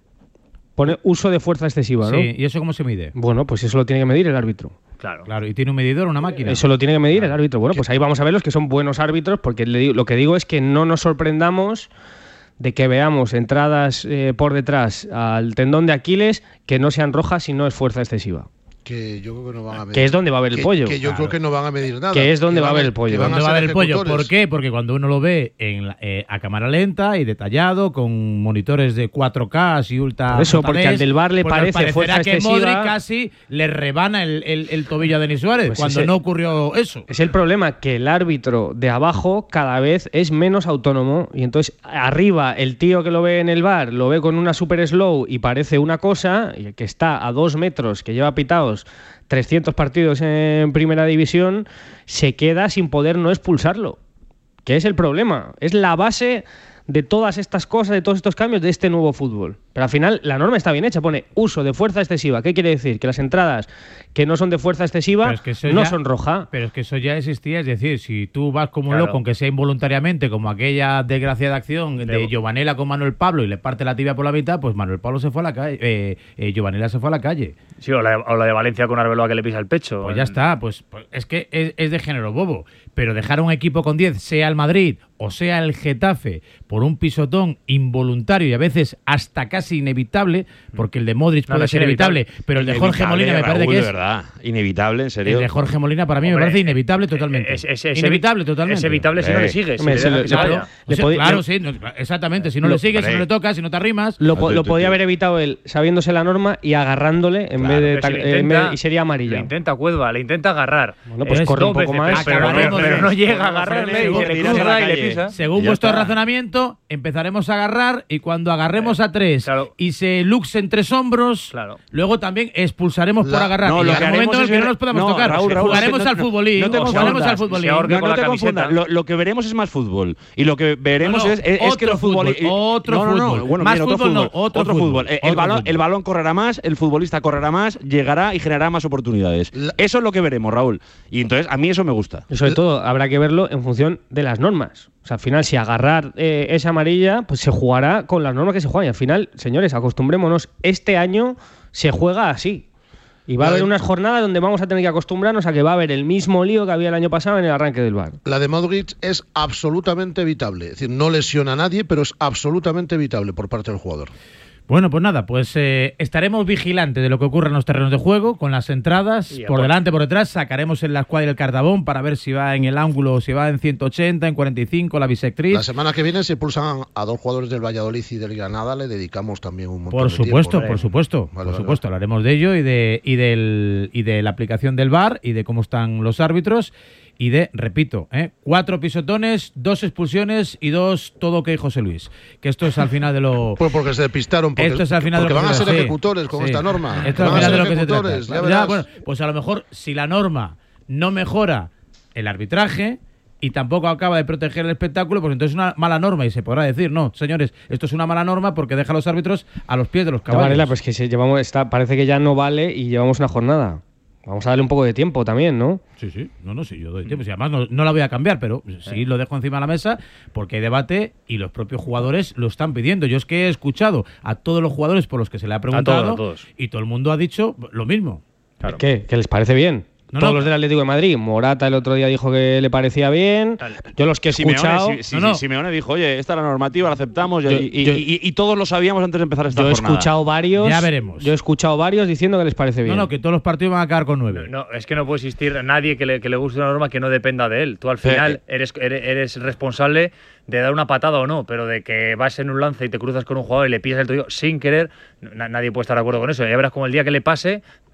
Speaker 2: Pone uso de fuerza excesiva, ¿no?
Speaker 1: Sí, ¿y eso cómo se mide?
Speaker 2: Bueno, pues eso lo tiene que medir el árbitro.
Speaker 5: Claro.
Speaker 1: Claro, y tiene un medidor, una máquina.
Speaker 2: Eso lo tiene que medir el árbitro. Bueno, pues ahí vamos a ver los que son buenos árbitros, porque le digo- lo que digo es que no nos sorprendamos de que veamos entradas eh, por detrás al tendón de Aquiles que no sean rojas si no es fuerza excesiva.
Speaker 4: Que yo creo que no van a medir.
Speaker 2: Que es donde va a haber el
Speaker 4: Que-
Speaker 2: pollo.
Speaker 4: Que yo
Speaker 1: Claro.
Speaker 4: creo que no van a medir nada.
Speaker 2: Que es donde
Speaker 4: Que
Speaker 2: va a
Speaker 4: van
Speaker 2: haber el pollo.
Speaker 4: que van
Speaker 1: ¿Dónde va a
Speaker 4: ser
Speaker 1: haber el pollo?
Speaker 4: ejecutores.
Speaker 1: ¿Por qué? Porque cuando uno lo ve en la- eh, a cámara lenta y detallado, con monitores de cuatro K y ultra.
Speaker 2: Por eso,
Speaker 1: J D,
Speaker 2: porque al del V A R le
Speaker 1: pues nos
Speaker 2: parece
Speaker 1: parecerá
Speaker 2: fuerza
Speaker 1: que
Speaker 2: excesiva.
Speaker 1: Modric casi le rebana el, el- el tobillo a Denis Suárez,
Speaker 2: Pues
Speaker 1: cuando
Speaker 2: ese-
Speaker 1: no ocurrió eso.
Speaker 2: Es el problema, que el árbitro de abajo cada vez es menos autónomo y entonces arriba el tío que lo ve en el V A R lo ve con una super slow y parece una cosa, y el que está a dos metros, que lleva pitados trescientos partidos en primera división, se queda sin poder no expulsarlo. Que es el problema. Es la base de todas estas cosas, de todos estos cambios de este nuevo fútbol. Pero al final la norma está bien hecha, pone uso de fuerza excesiva. ¿Qué quiere decir? Que las entradas que no son de fuerza excesiva
Speaker 1: Pero es que eso
Speaker 2: no
Speaker 1: ya-
Speaker 2: son roja.
Speaker 1: Pero es que eso ya existía, es decir, si tú vas como un
Speaker 5: Claro.
Speaker 1: loco, aunque sea involuntariamente, como aquella desgraciada acción de
Speaker 5: Pero-
Speaker 1: Giovanella con Manuel Pablo y le parte la tibia por la mitad, pues Manuel Pablo se fue a la calle, eh, eh, Giovanella se fue a la calle.
Speaker 5: Sí, o la, o la de Valencia con Arbeloa que le pisa el pecho.
Speaker 1: Pues ya está, pues, pues es que es, es de género bobo. Pero dejar a un equipo con diez, sea el Madrid o sea el Getafe, por un pisotón involuntario y a veces hasta casi inevitable, porque el de Modric
Speaker 5: No,
Speaker 1: puede
Speaker 5: no es
Speaker 1: ser inevitable,
Speaker 5: inevitable.
Speaker 1: pero el de Jorge
Speaker 3: Inevitable,
Speaker 1: Molina me parece
Speaker 3: Raúl,
Speaker 1: que
Speaker 3: de
Speaker 1: es...
Speaker 3: verdad. Inevitable, en serio.
Speaker 1: El de Jorge Molina para mí
Speaker 5: Hombre,
Speaker 1: me parece
Speaker 5: eh,
Speaker 1: inevitable totalmente.
Speaker 5: Es, es- es
Speaker 1: inevitable
Speaker 5: evi-
Speaker 1: totalmente.
Speaker 5: Es evitable si no
Speaker 3: Eh,
Speaker 5: le sigues.
Speaker 2: hombre,
Speaker 5: si
Speaker 2: se
Speaker 5: le
Speaker 2: le-
Speaker 5: dejas
Speaker 2: se
Speaker 5: que
Speaker 2: puede-
Speaker 5: vaya.
Speaker 1: O sea,
Speaker 2: podía-
Speaker 1: claro,
Speaker 2: le-
Speaker 1: sí, no, exactamente. Si no
Speaker 2: Lo-
Speaker 1: le sigues, si no
Speaker 3: hombre.
Speaker 1: le tocas, si no te arrimas...
Speaker 2: Lo,
Speaker 3: No,
Speaker 2: po-
Speaker 3: tú-
Speaker 2: lo
Speaker 3: tú-
Speaker 2: podía
Speaker 3: tú-
Speaker 2: haber evitado él sabiéndose la norma y agarrándole en
Speaker 3: Claro,
Speaker 2: vez de
Speaker 5: Pero si
Speaker 2: ta-
Speaker 5: le
Speaker 2: en
Speaker 5: intenta-
Speaker 2: vez- y sería
Speaker 5: Le
Speaker 2: amarilla.
Speaker 5: intenta Cuedva, le intenta agarrar.
Speaker 2: Bueno, pues
Speaker 5: Es
Speaker 2: corre un
Speaker 5: dos
Speaker 2: poco
Speaker 5: veces,
Speaker 2: más.
Speaker 5: Pero, pero-
Speaker 1: Acabaremos
Speaker 5: pero
Speaker 1: de-
Speaker 5: no llega a
Speaker 3: Corre,
Speaker 5: agarrarle
Speaker 3: corre,
Speaker 5: y
Speaker 3: corre,
Speaker 5: le
Speaker 3: tiras a la
Speaker 5: cruza y le
Speaker 3: calle.
Speaker 5: pisa.
Speaker 1: Según
Speaker 3: Ya
Speaker 1: vuestro
Speaker 3: está.
Speaker 1: razonamiento, empezaremos a agarrar y cuando agarremos a tres
Speaker 5: Claro.
Speaker 1: y se luxen tres hombros,
Speaker 5: Claro.
Speaker 1: luego también expulsaremos por
Speaker 4: La-
Speaker 1: agarrar.
Speaker 3: no,
Speaker 1: y
Speaker 3: lo
Speaker 1: llegará
Speaker 3: que
Speaker 1: un momento en el
Speaker 3: haremos
Speaker 1: que
Speaker 3: es
Speaker 1: no nos podamos
Speaker 3: no,
Speaker 1: tocar.
Speaker 3: Raúl, Raúl,
Speaker 1: Jugaremos
Speaker 3: no-
Speaker 1: al futbolín.
Speaker 3: no te
Speaker 1: jugaremos
Speaker 3: confundas.
Speaker 1: al futbolín.
Speaker 5: Se ahorca
Speaker 3: No,
Speaker 5: con
Speaker 3: no
Speaker 5: la
Speaker 3: te
Speaker 5: camiseta.
Speaker 3: confundas. Lo, lo que veremos es más fútbol. Y lo que veremos
Speaker 1: No, no,
Speaker 3: es, es, es que
Speaker 1: otro
Speaker 3: los futbol-
Speaker 1: fútbol, otro
Speaker 3: no, no, no,
Speaker 1: fútbol.
Speaker 3: bueno,
Speaker 1: Más
Speaker 3: bien, otro
Speaker 1: fútbol no,
Speaker 3: fútbol.
Speaker 1: otro fútbol.
Speaker 3: fútbol. Eh, El,
Speaker 1: Otro
Speaker 3: balón,
Speaker 1: fútbol.
Speaker 3: el balón correrá más, el futbolista correrá más, llegará y generará más oportunidades.
Speaker 4: La-
Speaker 3: Eso es lo que veremos, Raúl. Y entonces a mí eso me gusta.
Speaker 2: Y sobre todo, habrá que verlo en función de las normas. O sea, al final, si agarrar eh, esa amarilla, pues se jugará con las normas que se juegan. Y al final, señores, acostumbrémonos, este año se juega así. Y va a
Speaker 4: La
Speaker 2: haber
Speaker 4: de-
Speaker 2: unas jornadas donde vamos a tener que acostumbrarnos a que va a haber el mismo lío que había el año pasado en el arranque del V A R.
Speaker 4: La de Modric es absolutamente evitable. Es decir, no lesiona a nadie, pero es absolutamente evitable por parte del jugador.
Speaker 1: Bueno, pues nada, pues eh, estaremos vigilantes de lo que ocurre en los terrenos de juego, con las entradas,
Speaker 5: Y a
Speaker 1: por
Speaker 5: por-
Speaker 1: delante, por detrás, sacaremos en la escuadra el cardabón para ver si va en el ángulo, si va en ciento ochenta, en cuarenta y cinco, la bisectriz.
Speaker 4: La semana que viene, si pulsan a dos jugadores del Valladolid y del Granada, le dedicamos también un montón
Speaker 1: Por
Speaker 4: de
Speaker 1: supuesto,
Speaker 4: tiempo, ¿no?
Speaker 1: por supuesto,
Speaker 4: Vale,
Speaker 1: por
Speaker 4: vale,
Speaker 1: supuesto, hablaremos de ello y de y del y de la aplicación del V A R y de cómo están los árbitros y de, repito, ¿eh? cuatro pisotones, dos expulsiones y dos todo que José Luis, que esto es al final de lo
Speaker 4: Pues porque se despistaron, porque,
Speaker 1: esto es al final
Speaker 4: porque
Speaker 1: de lo
Speaker 4: van
Speaker 1: que
Speaker 4: a
Speaker 1: se
Speaker 4: ser
Speaker 1: trata. Sí,
Speaker 4: ejecutores con
Speaker 1: sí.
Speaker 4: esta norma.
Speaker 1: Esto es
Speaker 4: Van
Speaker 1: al
Speaker 4: a
Speaker 1: final de
Speaker 4: ser
Speaker 1: lo que se
Speaker 4: ejecutores,
Speaker 1: trata.
Speaker 4: ya
Speaker 1: Ya,
Speaker 4: verás.
Speaker 1: bueno, pues a lo mejor si la norma no mejora el arbitraje y tampoco acaba de proteger el espectáculo, pues entonces es una mala norma y se podrá decir, no, señores, esto es una mala norma porque deja a los árbitros a los pies de los
Speaker 2: Ya,
Speaker 1: caballos.
Speaker 2: Varela, pues que se llevamos, está, parece que ya no vale y llevamos una jornada. Vamos a darle un poco de tiempo también, ¿no?
Speaker 1: Sí, sí, no, no, sí, yo doy tiempo. Y además no, no la voy a cambiar, pero sí lo dejo encima de la mesa porque hay debate y los propios jugadores lo están pidiendo. Yo es que he escuchado a todos los jugadores por los que se le ha preguntado
Speaker 5: todos, a todos.
Speaker 1: y todo el mundo ha dicho lo mismo.
Speaker 5: Claro.
Speaker 2: ¿Qué? ¿Que les parece bien?
Speaker 1: No,
Speaker 2: Todos
Speaker 1: no.
Speaker 2: los del Atlético de Madrid. Morata el otro día dijo que le parecía bien.
Speaker 5: Tal.
Speaker 2: Yo los que he escuchado...
Speaker 3: Simeone, sí, sí,
Speaker 1: No, no.
Speaker 3: sí, Simeone dijo, oye, esta es la normativa, la aceptamos y,
Speaker 2: Yo-
Speaker 3: y-
Speaker 2: yo-
Speaker 3: y- y todos lo sabíamos antes de empezar esta
Speaker 2: Yo he
Speaker 3: jornada.
Speaker 2: escuchado varios.
Speaker 1: Ya veremos.
Speaker 2: Yo he escuchado varios diciendo que les parece bien.
Speaker 1: No, no, que todos los partidos van a acabar con nueve.
Speaker 5: No, es que no puede existir nadie que le, que le guste una norma que no dependa de él. Tú al final eres, eres, eres responsable de dar una patada o no, pero de que vas en un lance y te cruzas con un jugador y le pillas el tuyo sin querer, na- nadie puede estar de acuerdo con eso. Ya verás como el día que le pase,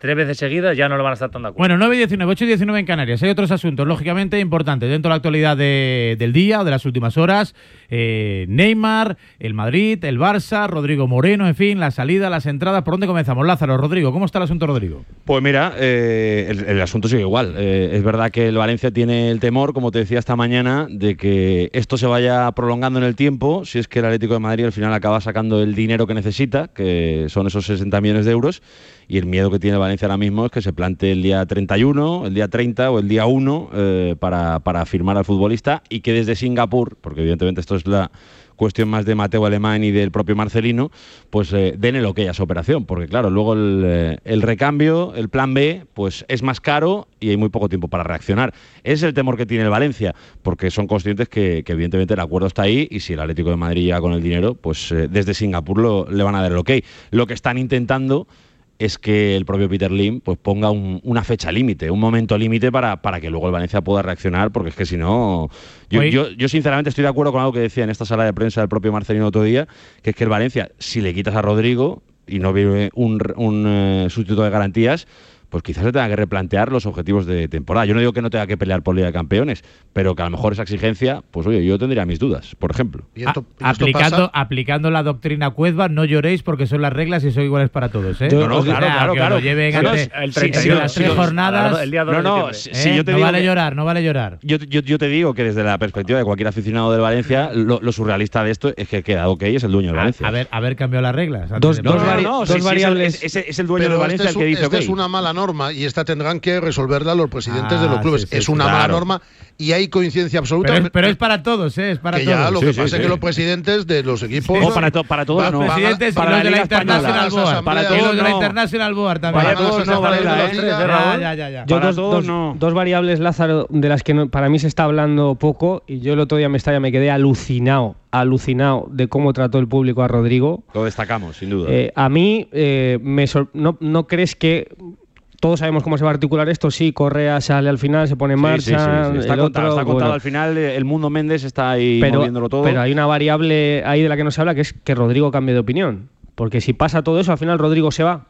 Speaker 5: tres veces seguidas, ya no lo van a estar tan de acuerdo.
Speaker 1: Bueno, nueve y diecinueve, ocho y diecinueve en Canarias. Hay otros asuntos, lógicamente, importantes dentro de la actualidad de, del día o de las últimas horas. Eh, Neymar, el Madrid, el Barça, Rodrigo Moreno, en fin, la salida, las entradas. ¿Por dónde comenzamos? Lázaro, Rodrigo, ¿cómo está el asunto, Rodrigo?
Speaker 3: Pues mira, eh, el, el asunto sigue igual. Eh, es verdad que el Valencia tiene el temor, como te decía esta mañana, de que esto se vaya prolongando en el tiempo, si es que el Atlético de Madrid al final acaba sacando el dinero que necesita, que son esos sesenta millones de euros, y el miedo que tiene el Valencia ahora mismo es que se plantee el día treinta y uno, el día treinta o el día uno eh, para, para firmar al futbolista, y que desde Singapur, porque evidentemente esto es la cuestión más de Mateu Alemán y del propio Marcelino, pues eh, den el ok a esa operación, porque claro, luego el, eh, el recambio, el plan B, pues es más caro y hay muy poco tiempo para reaccionar. Es el temor que tiene el Valencia, porque son conscientes que, que evidentemente el acuerdo está ahí, y si el Atlético de Madrid llega con el dinero, pues eh, desde Singapur lo, le van a dar el ok. Lo que están intentando es que el propio Peter Lim pues ponga un, una fecha límite, un momento límite para, para que luego el Valencia pueda reaccionar, porque es que si no... Yo, yo, yo sinceramente estoy de acuerdo con algo que decía en esta sala de prensa el propio Marcelino otro día, que es que el Valencia, si le quitas a Rodrigo y no viene un, un uh, sustituto de garantías, pues quizás se tenga que replantear los objetivos de temporada. Yo no digo que no tenga que pelear por Liga de Campeones, pero que a lo mejor esa exigencia, pues oye, yo tendría mis dudas, por ejemplo.
Speaker 4: ¿Y esto,
Speaker 1: A,
Speaker 4: y esto
Speaker 1: aplicando,
Speaker 4: pasa?
Speaker 1: aplicando la doctrina Cuezba, no lloréis porque son las reglas y son iguales para todos, ¿eh?
Speaker 3: No, no,
Speaker 1: O sea,
Speaker 3: claro, claro,
Speaker 1: que
Speaker 3: claro.
Speaker 1: os lo lleven
Speaker 3: Sí,
Speaker 1: antes,
Speaker 5: el
Speaker 1: sí,
Speaker 5: treinta y
Speaker 1: sí,
Speaker 5: uno,
Speaker 1: las
Speaker 5: sí,
Speaker 1: tres
Speaker 5: sí,
Speaker 1: jornadas.
Speaker 5: el día dos
Speaker 3: No,
Speaker 5: de
Speaker 3: no,
Speaker 5: diciembre.
Speaker 3: si-
Speaker 1: ¿eh?
Speaker 3: si yo te
Speaker 1: no
Speaker 3: digo
Speaker 1: vale
Speaker 3: que-
Speaker 1: llorar, no vale llorar.
Speaker 3: Yo, yo, yo te digo que desde la perspectiva de cualquier aficionado del Valencia, lo, lo surrealista de esto es que queda ok, es el dueño del
Speaker 1: A,
Speaker 3: Valencia.
Speaker 1: a ver, haber cambiado las reglas. antes
Speaker 2: Dos-
Speaker 1: de-
Speaker 2: dos
Speaker 3: no, no, no,
Speaker 2: vari-
Speaker 3: no,
Speaker 2: dos
Speaker 3: sí, sí, es el-
Speaker 2: variables.
Speaker 3: Es, es- es el dueño
Speaker 4: Pero
Speaker 3: del Valencia
Speaker 4: este es,
Speaker 3: el que
Speaker 4: un-
Speaker 3: dice
Speaker 4: este
Speaker 3: ok.
Speaker 4: es una mala norma y esta tendrán que resolverla los presidentes
Speaker 1: Ah,
Speaker 4: de los clubes.
Speaker 1: sí, sí,
Speaker 4: es
Speaker 1: sí,
Speaker 4: una mala
Speaker 3: claro.
Speaker 4: norma y hay coincidencia absoluta.
Speaker 1: Pero es, pero es para todos, ¿eh? Es para
Speaker 4: que
Speaker 1: todos.
Speaker 4: ya lo
Speaker 3: Sí,
Speaker 4: que
Speaker 3: sí,
Speaker 4: pasa
Speaker 3: sí.
Speaker 4: es que los presidentes de los equipos
Speaker 3: O para, to- para todos
Speaker 4: van-
Speaker 3: no.
Speaker 4: van a-
Speaker 1: Presidentes
Speaker 3: para
Speaker 1: y los de la
Speaker 3: Liga Española.
Speaker 1: International
Speaker 4: Las
Speaker 1: Board.
Speaker 4: asambleas,
Speaker 1: Y los de la
Speaker 3: no.
Speaker 1: International Board también.
Speaker 3: Para
Speaker 4: van a
Speaker 3: todos
Speaker 4: las
Speaker 3: no,
Speaker 4: asambleas
Speaker 3: Varela,
Speaker 4: de
Speaker 3: ¿eh?
Speaker 4: los días.
Speaker 1: Ya, ya, ya, ya.
Speaker 2: Yo
Speaker 3: Para
Speaker 2: dos,
Speaker 3: todos,
Speaker 2: dos-
Speaker 3: no.
Speaker 2: dos variables, Lázaro, de las que no- para mí se está hablando poco, y yo el otro día me, estaba, me quedé alucinado, alucinado de cómo trató el público a Rodrigo.
Speaker 3: Lo destacamos, sin duda.
Speaker 2: Eh, a mí, eh, me sor- no, ¿no crees que todos sabemos cómo se va a articular esto? Sí, Correa sale al final, se pone en
Speaker 3: Sí,
Speaker 2: marcha,
Speaker 3: sí, sí, sí. Está
Speaker 2: el
Speaker 3: contado,
Speaker 2: otro,
Speaker 3: está contado.
Speaker 2: bueno.
Speaker 3: Al final, eh, el mundo Méndez está ahí
Speaker 2: pero,
Speaker 3: moviéndolo todo.
Speaker 2: pero hay una variable ahí de la que no se habla, que es que Rodrigo cambie de opinión. Porque si pasa todo eso, al final Rodrigo se va.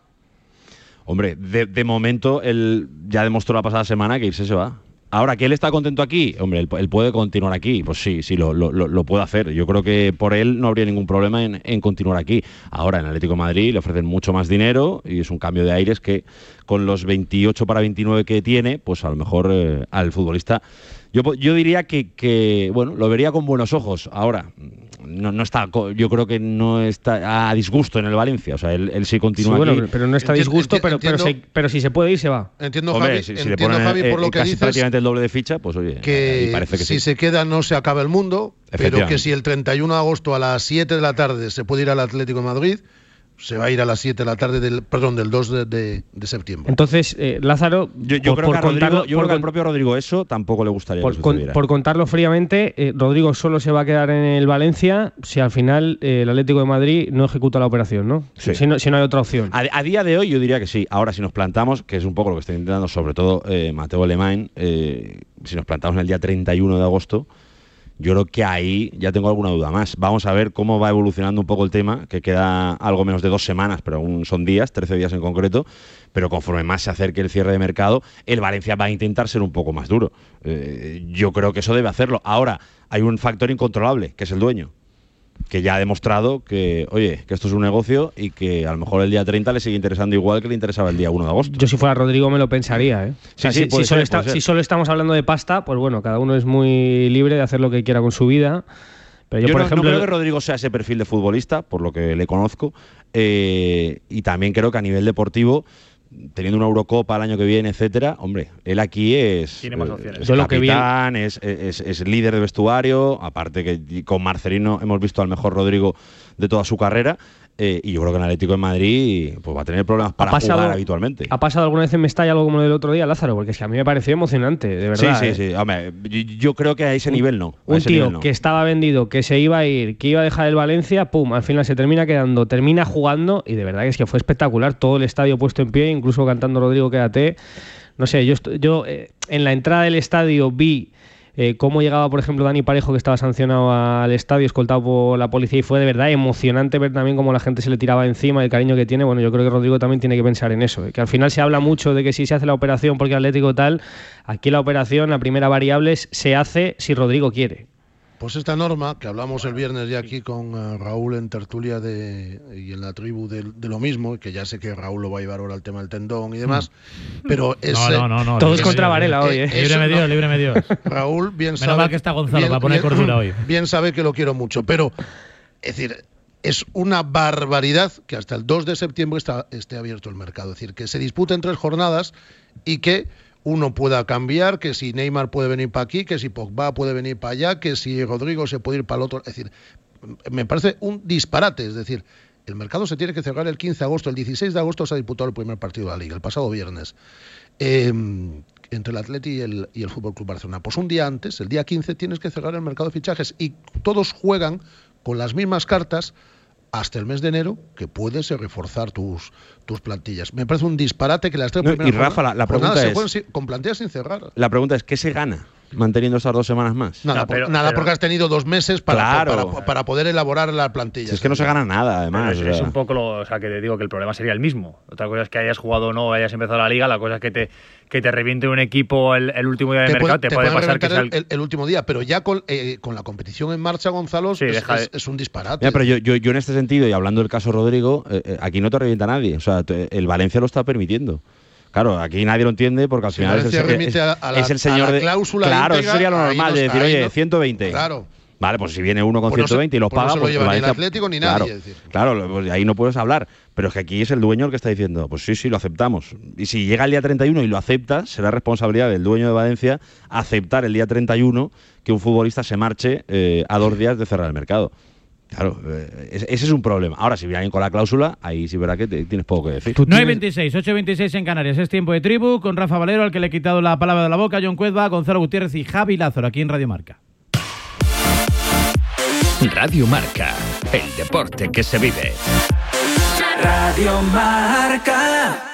Speaker 3: Hombre, de, de momento, él ya demostró la pasada semana que irse se va. Ahora, ¿que él está contento aquí? Hombre, él, él puede continuar aquí. Pues sí, sí, lo, lo, lo puede hacer. Yo creo que por él no habría ningún problema en, en continuar aquí. Ahora, en Atlético de Madrid le ofrecen mucho más dinero y es un cambio de aires que con los veintiocho para veintinueve que tiene, pues a lo mejor eh, al futbolista... Yo, po- yo diría que, que, bueno, lo vería con buenos ojos. Ahora, no, no está, co- yo creo que no está a disgusto en el Valencia. O sea, él, él sí continúa
Speaker 2: Sí, bueno,
Speaker 3: aquí.
Speaker 2: pero no está a
Speaker 4: Enti-
Speaker 2: disgusto,
Speaker 4: enti-
Speaker 2: pero, pero,
Speaker 4: entiendo-
Speaker 2: se- pero si se puede ir, se va.
Speaker 4: Entiendo,
Speaker 3: Hombre,
Speaker 4: Javi,
Speaker 3: si, si le
Speaker 4: entiendo,
Speaker 3: ponen
Speaker 4: Javi, por
Speaker 3: eh,
Speaker 4: lo que
Speaker 3: casi
Speaker 4: dices,
Speaker 3: prácticamente el doble de ficha, pues oye,
Speaker 4: que,
Speaker 3: ahí parece que
Speaker 4: si
Speaker 3: sí.
Speaker 4: se queda no se acaba el mundo, pero
Speaker 3: Efectivamente.
Speaker 4: que si el treinta y uno de agosto a las siete de la tarde se puede ir al Atlético de Madrid, se va a ir a las siete de la tarde del, perdón, del dos de, de- de septiembre.
Speaker 2: Entonces, eh, Lázaro,
Speaker 3: Yo, yo
Speaker 2: por,
Speaker 3: creo
Speaker 2: por
Speaker 3: que, a Rodrigo,
Speaker 2: contarlo,
Speaker 3: yo
Speaker 2: por
Speaker 3: creo que al
Speaker 2: con-
Speaker 3: propio Rodrigo eso tampoco le gustaría
Speaker 2: por,
Speaker 3: que
Speaker 2: con-
Speaker 3: sucediera.
Speaker 2: por contarlo fríamente, eh, Rodrigo solo se va a quedar en el Valencia si al final eh, el Atlético de Madrid no ejecuta la operación, ¿no?
Speaker 3: Sí.
Speaker 2: Si, no si no hay otra opción.
Speaker 3: A, a día de hoy yo diría que sí. Ahora, si nos plantamos, que es un poco lo que está intentando sobre todo eh, Mateu Alemán, eh, si nos plantamos en el día treinta y uno de agosto, yo creo que ahí ya tengo alguna duda más. Vamos a ver cómo va evolucionando un poco el tema, que queda algo menos de dos semanas, pero aún son días, trece días en concreto, pero conforme más se acerque el cierre de mercado, el Valencia va a intentar ser un poco más duro. Eh, yo creo que eso debe hacerlo. Ahora, hay un factor incontrolable, que es el dueño, que ya ha demostrado que, oye, que esto es un negocio y que a lo mejor el día treinta le sigue interesando igual que le interesaba el día uno de agosto.
Speaker 2: Yo si fuera Rodrigo me lo pensaría, ¿eh? O sea,
Speaker 3: Sí, sí,
Speaker 2: si,
Speaker 3: puede
Speaker 2: si solo
Speaker 3: ser,
Speaker 2: está-
Speaker 3: puede ser.
Speaker 2: si solo estamos hablando de pasta, pues bueno, cada uno es muy libre de hacer lo que quiera con su vida. Pero yo,
Speaker 3: Yo,
Speaker 2: por
Speaker 3: no, no
Speaker 2: ejemplo,
Speaker 3: creo que Rodrigo sea ese perfil de futbolista, por lo que le conozco, eh, y también creo que a nivel deportivo, teniendo una Eurocopa el año que viene, etcétera, hombre, él aquí es,
Speaker 5: Tiene más
Speaker 3: eh,
Speaker 5: opciones.
Speaker 3: es
Speaker 2: Yo lo que vi-
Speaker 3: capitán, es, es- es líder de vestuario, aparte que con Marcelino hemos visto al mejor Rodrigo de toda su carrera, eh, y yo creo que en Atlético de Madrid pues va a tener problemas para
Speaker 2: pasado-
Speaker 3: jugar habitualmente.
Speaker 2: ¿ha pasado alguna vez en Mestalla algo como lo del otro día, Lázaro? Porque es que a mí me pareció emocionante, de verdad.
Speaker 3: sí,
Speaker 2: ¿eh?
Speaker 3: sí, sí. Hombre, yo, yo creo que a ese nivel no. a
Speaker 2: Un
Speaker 3: ese
Speaker 2: tío
Speaker 3: nivel no.
Speaker 2: que estaba vendido, que se iba a ir, que iba a dejar el Valencia, pum, al final se termina quedando, termina jugando, y de verdad que es que fue espectacular, todo el estadio puesto en pie, incluso cantando Rodrigo Quédate. No sé, yo, estu- yo eh, en la entrada del estadio vi eh, cómo llegaba, por ejemplo, Dani Parejo, que estaba sancionado al estadio, escoltado por la policía, y fue de verdad emocionante ver también cómo la gente se le tiraba encima, el cariño que tiene. Bueno, yo creo que Rodrigo también tiene que pensar en eso, eh, que al final se habla mucho de que si se hace la operación porque Atlético tal, aquí la operación, la primera variable es se hace si Rodrigo quiere.
Speaker 4: Pues esta norma, que hablamos el viernes ya aquí con uh, Raúl en tertulia de, y en la tribu de, de lo mismo, que ya sé que Raúl lo va a llevar ahora al tema del tendón y demás, mm. pero es...
Speaker 1: No, no, no, no.
Speaker 2: Todos contra Varela hoy, ¿eh?
Speaker 1: Libre me Dios, libre me Dios.
Speaker 4: Raúl bien sabe...
Speaker 1: Menos mal que está Gonzalo
Speaker 4: bien,
Speaker 1: para poner
Speaker 4: bien,
Speaker 1: cordura hoy.
Speaker 4: Bien sabe que lo quiero mucho, pero, es decir, es una barbaridad que hasta el dos de septiembre está, esté abierto el mercado. Es decir, que se disputen tres jornadas y que uno pueda cambiar, que si Neymar puede venir para aquí, que si Pogba puede venir para allá, que si Rodrigo se puede ir para el otro. Es decir, me parece un disparate. Es decir, el mercado se tiene que cerrar el quince de agosto. El dieciséis de agosto se ha disputado el primer partido de la Liga, el pasado viernes, eh, entre el Atleti y el, y el F C Barcelona. Pues un día antes, el día quince, tienes que cerrar el mercado de fichajes y todos juegan con las mismas cartas hasta el mes de enero, que puedes reforzar tus, tus plantillas. Me parece un disparate que las tres
Speaker 3: no,
Speaker 4: primeras
Speaker 3: y Rafa, la, la pregunta
Speaker 4: se
Speaker 3: es,
Speaker 4: jueguen sin, con plantillas sin cerrar.
Speaker 3: La pregunta es, ¿qué se gana manteniendo estas dos semanas más?
Speaker 4: Nada,
Speaker 5: no, pero,
Speaker 4: por, nada
Speaker 5: pero,
Speaker 4: porque has tenido dos meses para,
Speaker 3: claro.
Speaker 4: para, para, para poder elaborar la plantilla.
Speaker 3: Si es que no se gana nada, además.
Speaker 5: Es,
Speaker 3: o sea.
Speaker 5: es un poco lo, o sea, que te digo que el problema sería el mismo. Otra cosa es que hayas jugado o no, hayas empezado la liga, la cosa es que te, que te reviente un equipo el, el último día de
Speaker 4: te
Speaker 5: mercado,
Speaker 4: puede,
Speaker 5: te, te puede pasar que
Speaker 4: el,
Speaker 5: sea el...
Speaker 4: el, el último día, pero ya con, eh, con la competición en marcha, Gonzalo, sí, es,
Speaker 5: deja de...
Speaker 4: es, es un disparate.
Speaker 3: Mira, pero yo, yo, yo en este sentido, y hablando del caso Rodrigo, eh, eh, aquí no te revienta nadie. O sea, te, el Valencia lo está permitiendo. Claro, aquí nadie lo entiende porque al
Speaker 4: si
Speaker 3: final es el, es,
Speaker 4: a, a la,
Speaker 3: es el señor
Speaker 4: a la
Speaker 3: de
Speaker 4: cláusula
Speaker 3: claro,
Speaker 4: íntegra,
Speaker 3: eso sería lo normal
Speaker 4: no
Speaker 3: de decir, oye,
Speaker 4: no,
Speaker 3: ciento veinte.
Speaker 4: Claro.
Speaker 3: Vale, pues si viene uno con
Speaker 4: pues
Speaker 3: ciento veinte
Speaker 4: no se,
Speaker 3: y los paga,
Speaker 4: pues no se lo
Speaker 3: pues
Speaker 4: lleva
Speaker 3: Valencia,
Speaker 4: ni el Atlético ni
Speaker 3: claro,
Speaker 4: nadie. Es decir.
Speaker 3: Claro, pues ahí no puedes hablar. Pero es que aquí es el dueño el que está diciendo, pues sí, sí, lo aceptamos. Y si llega el día treinta y uno y lo acepta, será responsabilidad del dueño de Valencia aceptar el día treinta y uno que un futbolista se marche eh, a dos días de cerrar el mercado. Claro, eh, ese es un problema. Ahora, si viene con la cláusula, ahí sí verá que te, tienes poco que decir.
Speaker 1: nueve veintiséis, ocho veintiséis en Canarias. Es tiempo de tribu con Rafa Valero, al que le he quitado la palabra de la boca, John Cuezba, Gonzalo Gutiérrez y Javi Lázaro, aquí en Radio Marca.
Speaker 6: Radio Marca, el deporte que se vive.
Speaker 7: Radio Marca.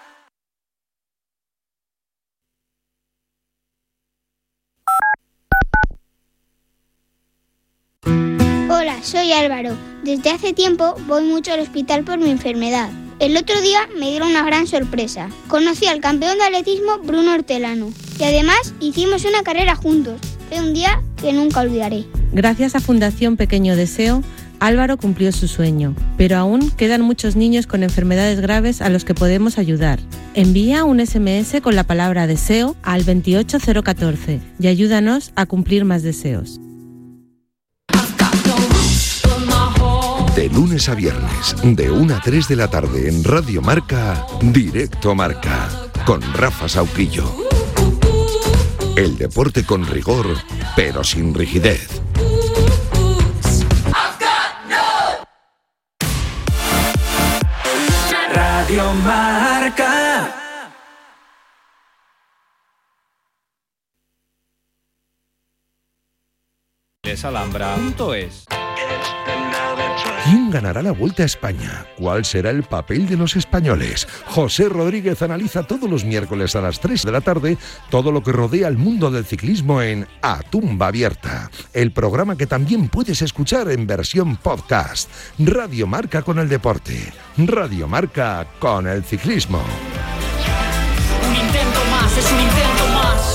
Speaker 8: Hola, soy Álvaro. Desde hace tiempo voy mucho al hospital por mi enfermedad. El otro día me dieron una gran sorpresa. Conocí al campeón de atletismo Bruno Hortelano y además hicimos una carrera juntos. Fue un día que nunca olvidaré.
Speaker 9: Gracias a Fundación Pequeño Deseo, Álvaro cumplió su sueño, pero aún quedan muchos niños con enfermedades graves a los que podemos ayudar. Envía un ese eme ese con la palabra deseo al veintiocho cero catorce y ayúdanos a cumplir más deseos.
Speaker 10: De lunes a viernes, de una a tres de la tarde en Radio Marca, Directo Marca, con Rafa Sauquillo. El deporte con rigor, pero sin rigidez.
Speaker 7: Radio Marca.
Speaker 6: Alhambra punto es.
Speaker 10: ¿Quién ganará la Vuelta a España? ¿Cuál será el papel de los españoles? José Rodríguez analiza todos los miércoles a las tres de la tarde todo lo que rodea al mundo del ciclismo en A Tumba Abierta, el programa que también puedes escuchar en versión podcast. Radio Marca con el deporte, Radio Marca con el ciclismo.
Speaker 7: Un intento más, es un intento más.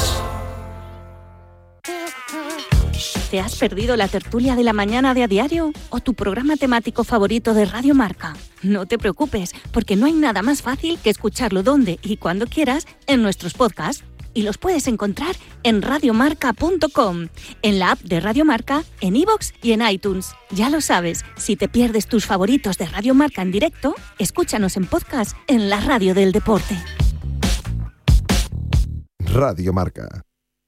Speaker 11: ¿Te has perdido la tertulia de la mañana de A Diario o tu programa temático favorito de Radio Marca? No te preocupes, porque no hay nada más fácil que escucharlo donde y cuando quieras en nuestros podcasts. Y los puedes encontrar en radio marca punto com, en la app de Radio Marca, en iVoox y en iTunes. Ya lo sabes, si te pierdes tus favoritos de Radio Marca en directo, escúchanos en podcast en la radio del deporte.
Speaker 10: Radio Marca.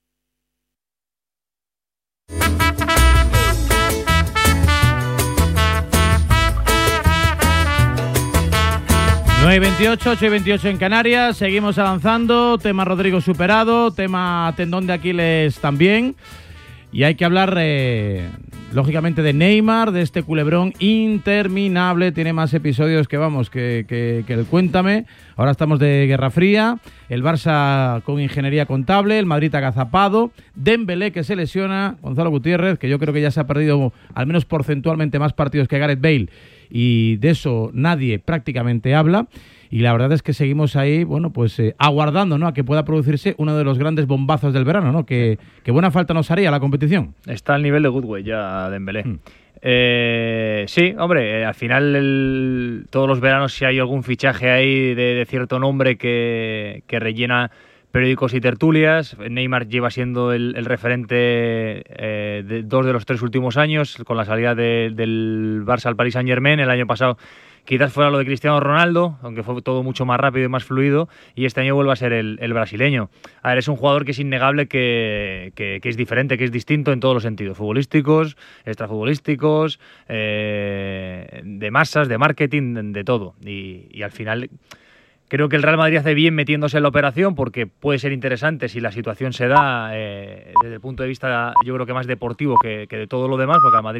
Speaker 1: nueve veintiocho, ocho y veintiocho en Canarias, seguimos avanzando, tema Rodrigo superado, tema tendón de Aquiles también. Y hay que hablar, eh, lógicamente, de Neymar, de este culebrón interminable. Tiene más episodios que, vamos, que, que, que el Cuéntame. Ahora estamos de Guerra Fría. El Barça con ingeniería contable. El Madrid agazapado. Dembélé que se lesiona. Gonzalo Gutiérrez, que yo creo que ya se ha perdido al menos porcentualmente más partidos que Gareth Bale. Y de eso nadie prácticamente habla. Y la verdad es que seguimos ahí, bueno, pues eh, aguardando, ¿no?, a que pueda producirse uno de los grandes bombazos del verano, ¿no? Que, que buena falta nos haría la competición.
Speaker 5: Está al nivel de Goodway ya Dembélé. Mm. Eh, sí, hombre, eh, al final el, todos los veranos si hay algún fichaje ahí de, de cierto nombre que, que rellena periódicos y tertulias. Neymar lleva siendo el, el referente eh, de dos de los tres últimos años, con la salida de, del Barça al Paris Saint-Germain. El año pasado quizás fuera lo de Cristiano Ronaldo, aunque fue todo mucho más rápido y más fluido, y este año vuelve a ser el, el brasileño. A ver, es un jugador que es innegable que, que, que es diferente, que es distinto en todos los sentidos, futbolísticos, extrafutbolísticos, eh, de masas, de marketing, de, de todo. Y, y al final creo que el Real Madrid hace bien metiéndose en la operación, porque puede ser interesante si la situación se da eh, desde el punto de vista, yo creo que más deportivo que, que de todo lo demás, porque al Madrid